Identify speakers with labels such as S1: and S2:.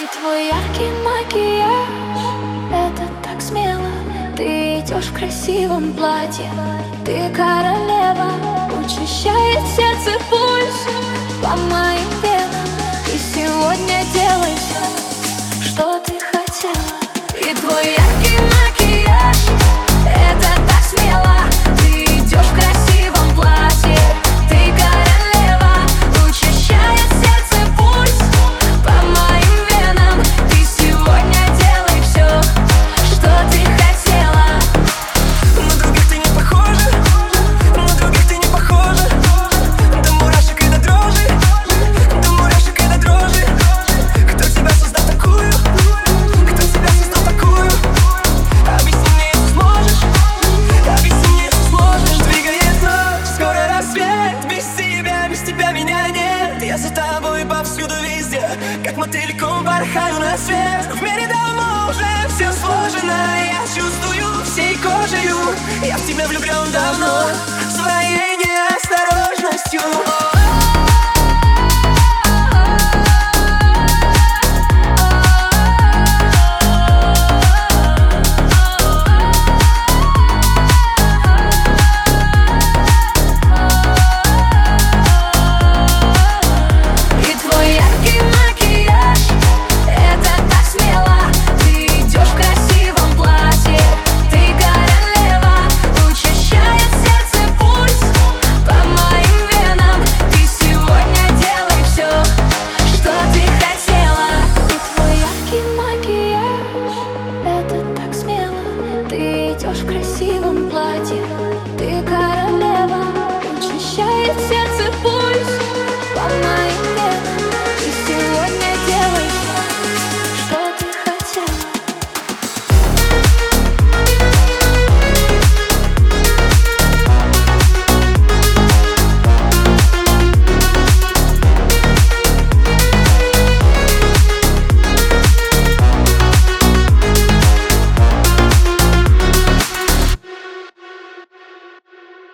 S1: И твой яркий макияж, это так смело. Ты идешь в красивом платье, ты королева. Учащает сердце пульс по моим венам. И сегодня делай все, что ты хотела. И твой яркий макияж, это так смело. Ты идешь в красивом платье, ты королева. Учащает сердце пульс по моим венам. И сегодня делай все, что ты хотела.
S2: На других ты не похожа, на других ты не похожа. До мурашек и до дрожи, до мурашек и до дрожи. Кто тебя создал такую? Кто тебя создал такую? Объясни мне, если сможешь, объясни мне, если сможешь. Двигает ночь, скоро рассвет. Без тебя меня нет. Я за тобой повсюду, везде, как мотыльком порхаю на свет. В мире давно уже все сложено, я чувствую всей кожею. Я в тебя влюблен давно, своей неосторожностью.